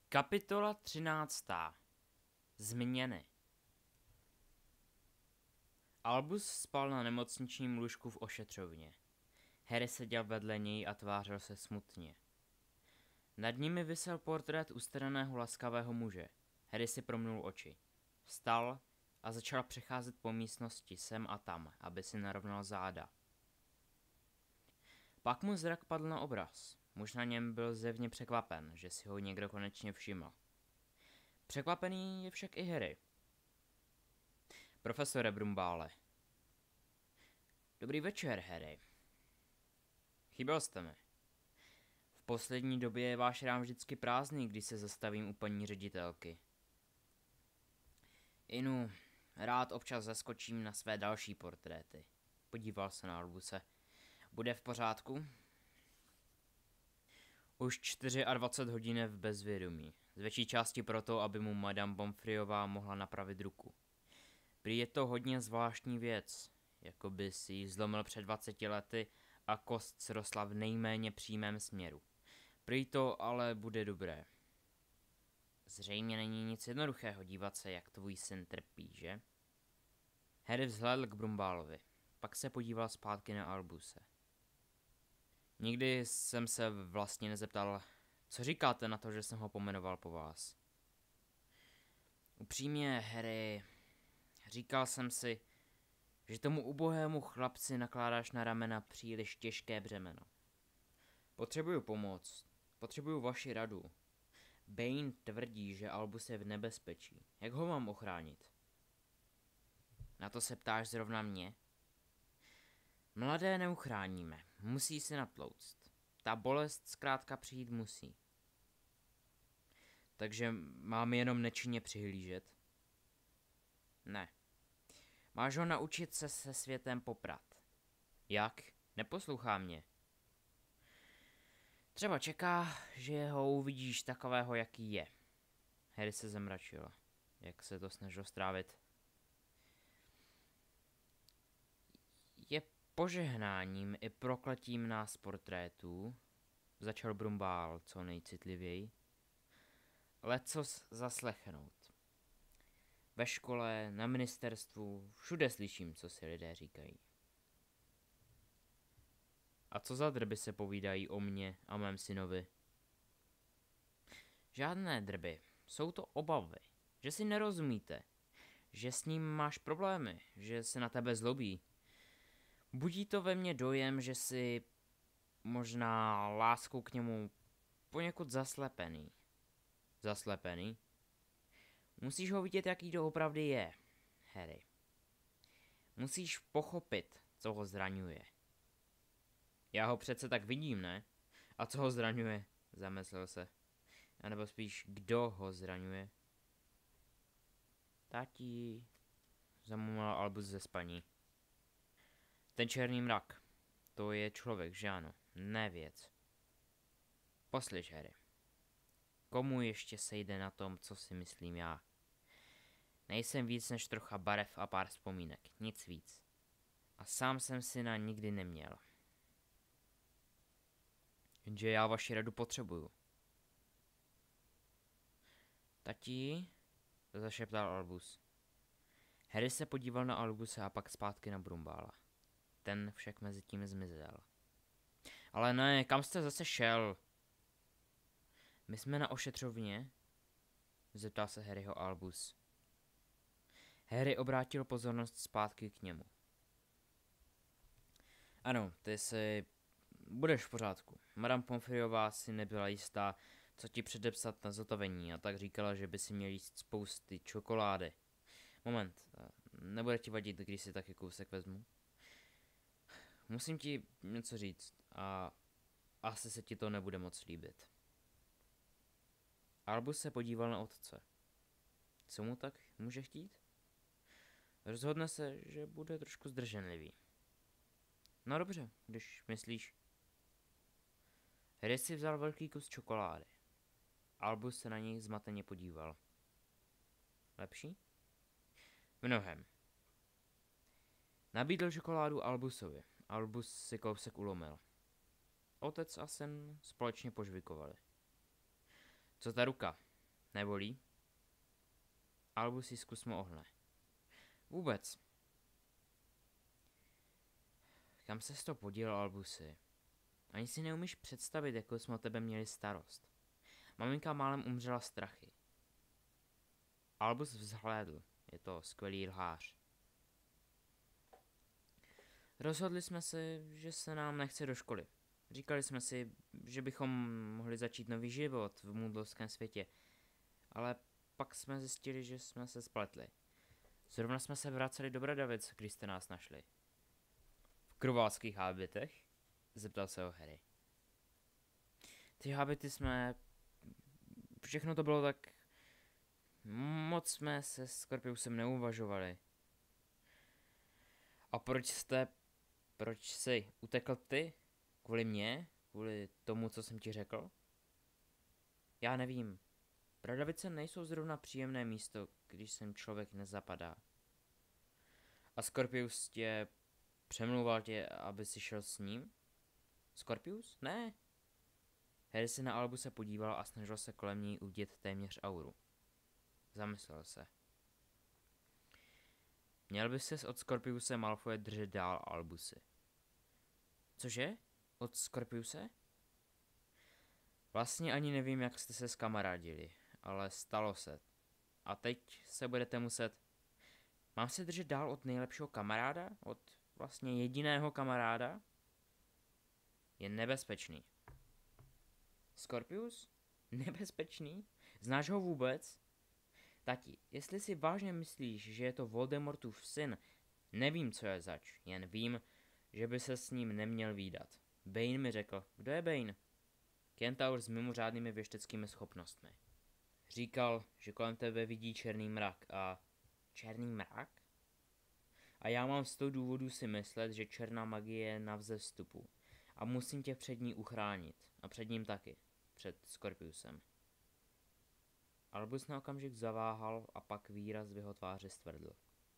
Kapitola 13. Změny. Albus spal na nemocničním lůžku v ošetřovně. Harry seděl vedle něj a tvářil se smutně. Nad nimi visel portrét ustaraného laskavého muže. Harry si promnul oči. Vstal a začal přecházet po místnosti sem a tam, aby si narovnal záda. Pak mu zrak padl na obraz. Muž na něm byl zjevně překvapen, že si ho někdo konečně všiml. Překvapený je však i Harry. Profesore Brumbále. Dobrý večer, Harry. Chyběl jste mi. V poslední době je váš rám vždycky prázdný, když se zastavím u paní ředitelky. Inu, rád občas zaskočím na své další portréty. Podíval se na Albuse. Bude v pořádku? Už 24 hodin je v bezvědomí. Z větší části proto, aby mu Madame Pomfreyová mohla napravit ruku. Prý je to hodně zvláštní věc, jako by si ji zlomil před 20 lety a kost srostla v nejméně přímém směru. Prý to ale bude dobré. Zřejmě není nic jednoduchého dívat se, jak tvůj syn trpí, že? Harry vzhlédl k Brumbálovi, pak se podíval zpátky na Albuse. Nikdy jsem se vlastně nezeptal, co říkáte na to, že jsem ho pomenoval po vás. Upřímně, Harry, říkal jsem si, že tomu ubohému chlapci nakládáš na ramena příliš těžké břemeno. Potřebuju pomoc, potřebuju vaši radu. Bane tvrdí, že Albus je v nebezpečí. Jak ho mám ochránit? Na to se ptáš zrovna mě? Mladé neuchráníme, musí si natlouct. Ta bolest zkrátka přijít musí. Takže mám jenom nečinně přihlížet? Ne. Máš ho naučit se světem poprat. Jak? Neposlouchá mě. Třeba čeká, že ho uvidíš takového, jaký je. Harry se zamračil, jak se to snažil strávit. Je požehnáním i prokletím nás portrétů, začal Brumbál co nejcitlivěji, lecos zaslechnout. Ve škole, na ministerstvu, všude slyším, co si lidé říkají. A co za drby se povídají o mně a mém synovi? Žádné drby, jsou to obavy, že si nerozumíte, že s ním máš problémy, že se na tebe zlobí. Budí to ve mně dojem, že jsi možná láskou k němu poněkud zaslepený. Zaslepený? Musíš ho vidět, jaký to opravdu je, Harry. Musíš pochopit, co ho zraňuje. Já ho přece tak vidím, ne? A co ho zraňuje? Zamyslel se. A nebo spíš, kdo ho zraňuje? Tati, zamumlal Albus ze spaní. Ten černý mrak. To je člověk, že ano? Ne věc. Poslyš, Harry. Komu ještě sejde na tom, co si myslím já? Nejsem víc než trocha barev a pár vzpomínek. Nic víc. A sám jsem syna nikdy neměl. Jenže já vaši radu potřebuju. Tati, zašeptal Albus. Harry se podíval na Albuse a pak zpátky na Brumbála. Ten však mezi tím zmizel. Ale ne, kam jste zase šel? My jsme na ošetřovně? Zeptal se Harryho Albus. Harry obrátil pozornost zpátky k němu. Ano, ty si... budeš v pořádku. Madame Pomfreyová si nebyla jistá, co ti předepsat na zotavení a tak říkala, že by si měl jíst spousty čokolády. Moment, nebude ti vadit, když si taky kousek vezmu? Musím ti něco říct a asi se ti to nebude moc líbit. Albus se podíval na otce. Co mu tak může chtít? Rozhodne se, že bude trošku zdrženlivý. No dobře, když myslíš. Harry si vzal velký kus čokolády. Albus se na něj zmateně podíval. Lepší? Mnohem. Nabídl čokoládu Albusovi. Albus si kousek ulomil. Otec a syn společně požvikovali. Co ta ruka? Nebolí? Albus si zkus mu ohne. Vůbec. Kam ses to poděl, Albusy? Ani si neumíš představit, jakou jsme o tebe měli starost. Maminka málem umřela strachy. Albus vzhlédl. Je to skvělý lhář. Rozhodli jsme se, že se nám nechce do školy. Říkali jsme si, že bychom mohli začít nový život v můdlovském světě. Ale pak jsme zjistili, že jsme se spletli. Zrovna jsme se vraceli do Bradavic, když jste nás našli. V kruvalských hábitech? Zeptal se ho Harry. Ty hábity jsme... Všechno to bylo tak... Moc jsme se Scorpiusem neuvažovali. A proč jsi utekl ty? Kvůli mně? Kvůli tomu, co jsem ti řekl? Já nevím. Bradavice nejsou zrovna příjemné místo, když sem člověk nezapadá. A Scorpius přemlouval tě, aby si šel s ním? Scorpius? Ne. Harry se na Albuse podíval a snažil se kolem něj uvidět téměř auru. Zamyslel se. Měl by ses od Scorpiuse Malfoje držet dál, Albusy. Cože? Od Scorpiuse? Vlastně ani nevím, jak jste se skamarádili, ale stalo se. A teď se budete muset... Mám se držet dál od nejlepšího kamaráda? Od vlastně jediného kamaráda? Je nebezpečný. Scorpius? Nebezpečný? Znáš ho vůbec? Tati, jestli si vážně myslíš, že je to Voldemortův syn, nevím, co je zač, jen vím, že by se s ním neměl vídat. Bane mi řekl, kdo je Bane? Kentaur s mimořádnými věšteckými schopnostmi. Říkal, že kolem tebe vidí černý mrak a... Černý mrak? A já mám 100 důvodů si myslet, že černá magie je na vzestupu. A musím tě před ní uchránit. A před ním taky. Před Scorpiusem. Albus na okamžik zaváhal a pak výraz v jeho tváři stvrdl.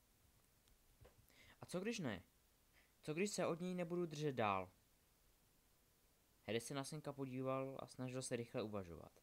A co když ne? Co když se od něj nebudu držet dál? Harry se na synka podíval a snažil se rychle uvažovat.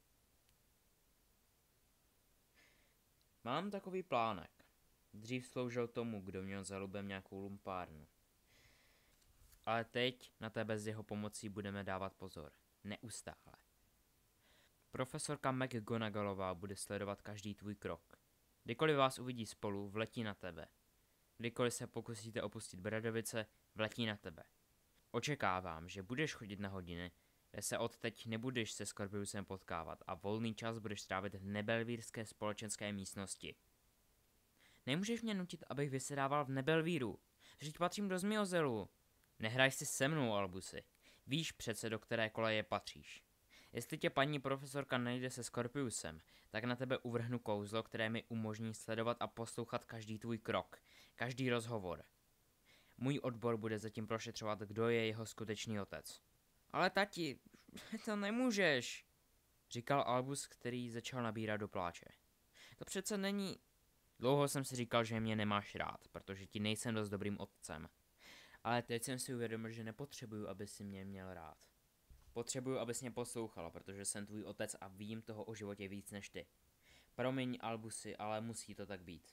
Mám takový plánek. Dřív sloužil tomu, kdo měl za lubem nějakou lumpárnu. Ale teď na tebe s jeho pomocí budeme dávat pozor. Neustále. Profesorka McGonagallová bude sledovat každý tvůj krok. Kdykoliv vás uvidí spolu, vletí na tebe. Kdykoliv se pokusíte opustit Bradavice, vletí na tebe. Očekávám, že budeš chodit na hodiny, kde se odteď nebudeš se Scorpiusem potkávat a volný čas budeš strávit v nebelvírské společenské místnosti. Nemůžeš mě nutit, abych vysedával v Nebelvíru. Vždyť patřím do Zmiozelu. Nehraj si se mnou, Albusy. Víš přece, do které koleje patříš. Jestli tě paní profesorka najde se Scorpiusem, tak na tebe uvrhnu kouzlo, které mi umožní sledovat a poslouchat každý tvůj krok, každý rozhovor. Můj odbor bude zatím prošetřovat, kdo je jeho skutečný otec. Ale tati, to nemůžeš, říkal Albus, který začal nabírat do pláče. To přece není... Dlouho jsem si říkal, že mě nemáš rád, protože ti nejsem dost dobrým otcem. Ale teď jsem si uvědomil, že nepotřebuju, aby si mě měl rád. Potřebuju, abys mě poslouchal, protože jsem tvůj otec a vím toho o životě víc než ty. Promiň, Albusy, ale musí to tak být.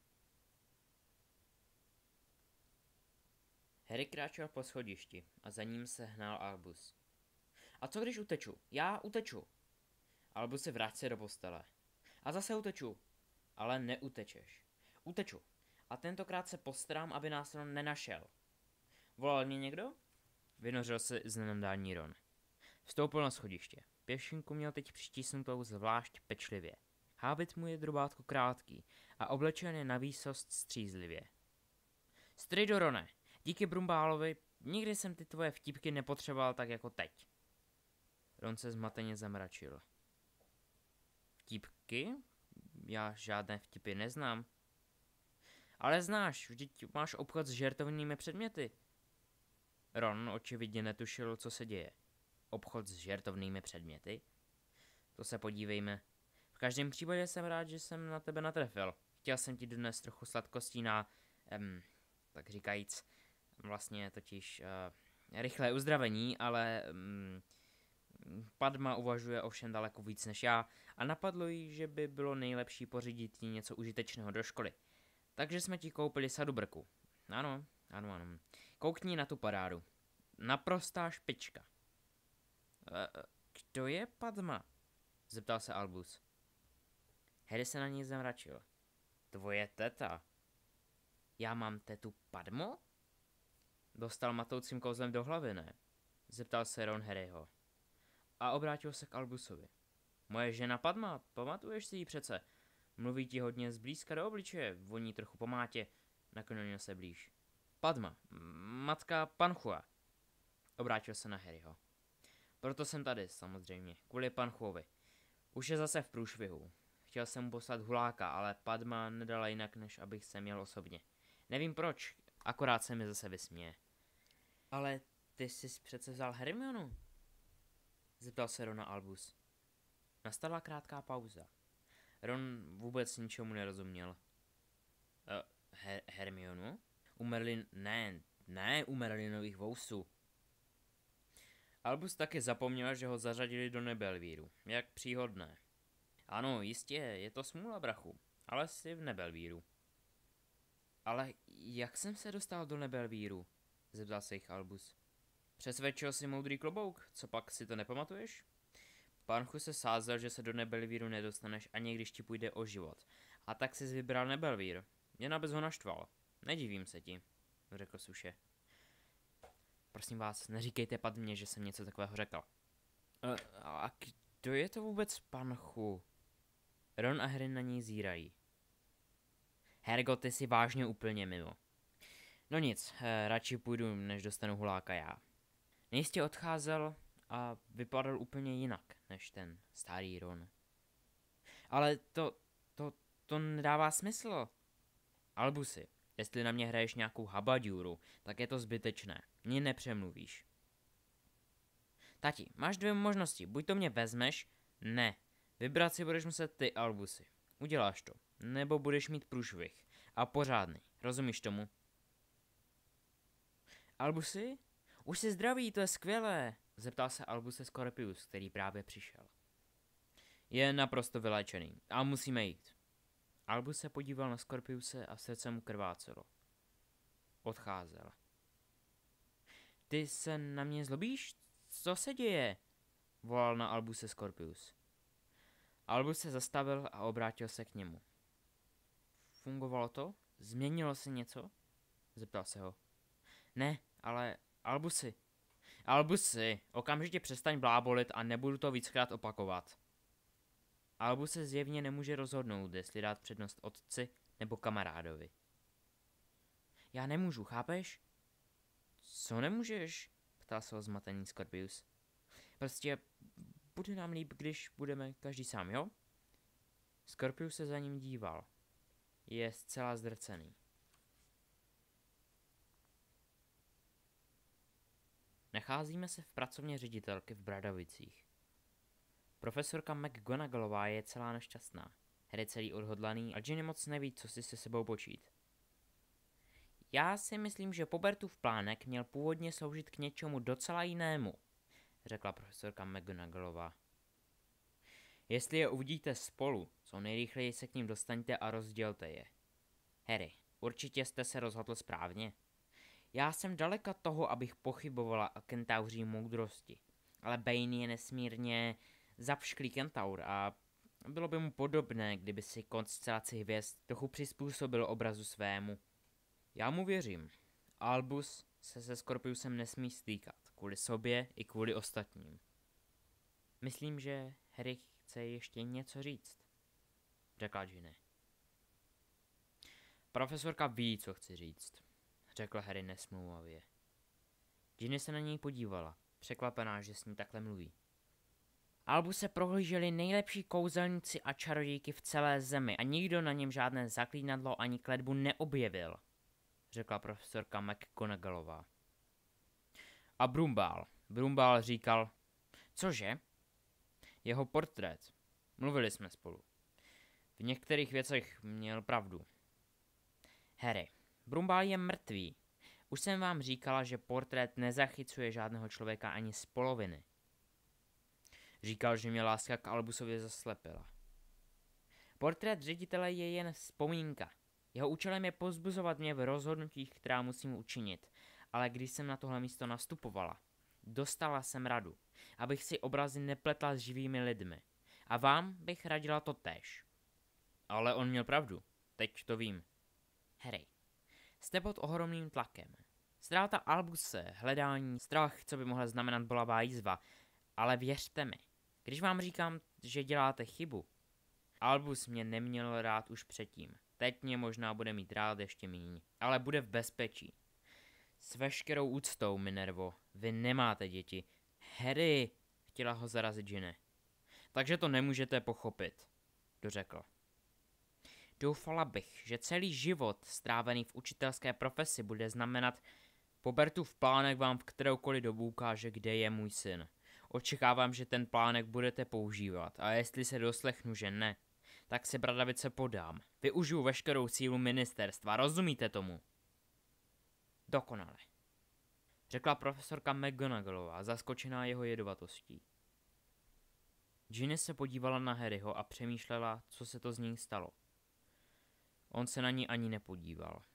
Harry kráčel po schodišti a za ním se hnal Albus. A co když uteču? Já uteču. Albusy, vrať se do postele. A zase uteču. Ale neutečeš. Uteču. A tentokrát se postarám, aby nás Ron nenašel. Volal mě někdo? Vynořil se z nenadání Ron. Vstoupil na schodiště. Pěšinku měl teď přitísnutou zvlášť pečlivě. Hábit mu je drobátko krátký a oblečen je na výsost střízlivě. Strejdo, Rone, díky Brumbálovi nikdy jsem ty tvoje vtipky nepotřeboval tak jako teď. Ron se zmateně zamračil. Vtipky? Já žádné vtipy neznám. Ale znáš, vždyť máš obchod s žertovnými předměty. Ron očividně netušil, co se děje. Obchod s žertovnými předměty? To se podívejme. V každém případě jsem rád, že jsem na tebe natrefil. Chtěl jsem ti dnes trochu sladkostí na, tak říkajíc, vlastně totiž rychlé uzdravení, ale Padma uvažuje ovšem daleko víc než já a napadlo jí, že by bylo nejlepší pořídit jí něco užitečného do školy. Takže jsme ti koupili sadu brku. Ano. Koukni na tu parádu. Naprostá špička. Kdo je Padma? Zeptal se Albus. Harry se na něj zamračil. Tvoje teta. Já mám tetu Padmo? Dostal matoucím kouzlem do hlavy, ne? Zeptal se Ron Harryho. A obrátil se k Albusovi. Moje žena Padma, pamatuješ si ji přece? Mluví ti hodně zblízka do obličeje, voní trochu po mátě. Naklonil se blíž. Padma, matka Panchua. Obrátil se na Harryho. Proto jsem tady, samozřejmě, kvůli Panchuovi. Už je zase v průšvihu. Chtěl jsem mu poslat huláka, ale Padma nedala jinak, než abych se měl osobně. Nevím proč, akorát se mi zase vysměje. Ale ty jsi přece vzal Hermionu? Zeptal se Rona Albus. Nastala krátká pauza. Ron vůbec ničemu nerozuměl. Hermionu? Ne, u Merlinových vousů. Albus taky zapomněl, že ho zařadili do Nebelvíru. Jak příhodné. Ano, jistě, je to smůla, brachu, ale jsi v Nebelvíru. Ale jak jsem se dostal do Nebelvíru? Zeptal se jich Albus. Přesvědčil si moudrý klobouk, co pak si to nepamatuješ? Panchu se sázel, že se do Nebelvíru nedostaneš ani když ti půjde o život. A tak jsi vybral Nebelvír. Jen abys ho naštval. Nedivím se ti, řekl suše. Prosím vás, neříkejte Padmě, že jsem něco takového řekl. A kdo je to vůbec Panchu? Ron a Harry na něj zírají. Hergo, ty jsi vážně úplně mimo. No nic, radši půjdu, než dostanu huláka já. Nejistě odcházel a vypadal úplně jinak, než ten starý Ron. Ale to nedává smysl. Albusi, jestli na mě hraješ nějakou habadjuru, tak je to zbytečné. Mě nepřemluvíš. Tati, máš dvě možnosti. Buď to mě vezmeš, ne. Vybrat si budeš muset ty, Albusi. Uděláš to. Nebo budeš mít průšvih. A pořádný. Rozumíš tomu? Albusi? Už jsi zdravý, to je skvělé. Zeptal se Albuse Scorpius, který právě přišel. Je naprosto vyléčený. A musíme jít. Albus se podíval na Scorpiuse a srdce mu krvácelo. Odcházel. Ty se na mě zlobíš? Co se děje? Volal na Albuse Scorpius. Albus se zastavil a obrátil se k němu. Fungovalo to? Změnilo se něco? Zeptal se ho. Ne, ale Albusi. Albusi, okamžitě přestaň blábolit a nebudu to víckrát opakovat. Albus se zjevně nemůže rozhodnout, jestli dát přednost otci nebo kamarádovi. Já nemůžu, chápeš? Co nemůžeš? Ptal se ho zmatený Scorpius. Prostě bude nám líp, když budeme každý sám, jo? Scorpius se za ním díval. Je zcela zdrcený. Nacházíme se v pracovně ředitelky v Bradavicích. Profesorka McGonagallová je celá nešťastná. Harry celý odhodlaný a Ginny moc neví, co si se sebou počít. Já si myslím, že Pobertův plánek měl původně sloužit k něčemu docela jinému, řekla profesorka McGonagallová. Jestli je uvidíte spolu, co nejrychleji se k ním dostaňte a rozdělte je. Harry, určitě jste se rozhodl správně. Já jsem daleka toho, abych pochybovala o kentauří moudrosti, ale Bane je nesmírně zapšklý kentaur a bylo by mu podobné, kdyby si konstelaci hvězd trochu přizpůsobil obrazu svému. Já mu věřím. Albus se Scorpiusem nesmí stýkat, kvůli sobě i kvůli ostatním. Myslím, že Harry chce ještě něco říct, řekla Ginny. Profesorka ví, co chci říct, řekl Harry nesmlouvavě. Ginny se na něj podívala, překvapená, že s ní takhle mluví. Albuse prohlíželi nejlepší kouzelníci a čarodějky v celé zemi a nikdo na něm žádné zaklínadlo ani kletbu neobjevil, řekla profesorka McGonagallová. A Brumbál říkal, cože? Jeho portrét. Mluvili jsme spolu. V některých věcech měl pravdu. Harry, Brumbál je mrtvý. Už jsem vám říkala, že portrét nezachycuje žádného člověka ani z poloviny. Říkal, že mě láska k Albusovi zaslepila. Portrét ředitele je jen vzpomínka. Jeho účelem je povzbuzovat mě v rozhodnutích, která musím učinit. Ale když jsem na tohle místo nastupovala, dostala jsem radu, abych si obrazy nepletla s živými lidmi. A vám bych radila to též. Ale on měl pravdu. Teď to vím. Harry, jste pod ohromným tlakem. Ztráta Albuse, hledání, strach, co by mohla znamenat bolavá jízva. Ale věřte mi, když vám říkám, že děláte chybu, Albus mě neměl rád už předtím. Teď mě možná bude mít rád ještě míň, ale bude v bezpečí. S veškerou úctou, Minervo, vy nemáte děti. Harry, chtěla ho zarazit Ginny. Takže to nemůžete pochopit, dořekl. Doufala bych, že celý život strávený v učitelské profesi bude znamenat Pobertův plánek vám v kteroukoliv dobu ukáže, kde je můj syn. Očekávám, že ten plánek budete používat a jestli se doslechnu, že ne, tak se bradavice podám. Využiju veškerou sílu ministerstva, rozumíte tomu? Dokonale, řekla profesorka McGonagallová, zaskočená jeho jedovatostí. Ginny se podívala na Harryho a přemýšlela, co se to z něj stalo. On se na ní ani nepodíval.